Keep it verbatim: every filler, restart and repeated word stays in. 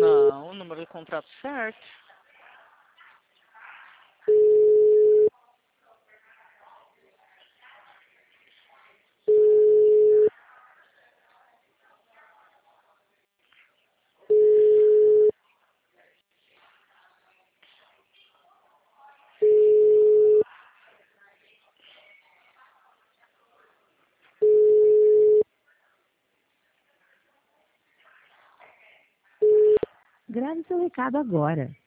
Não, o número do contrato certo. Grave seu recado agora.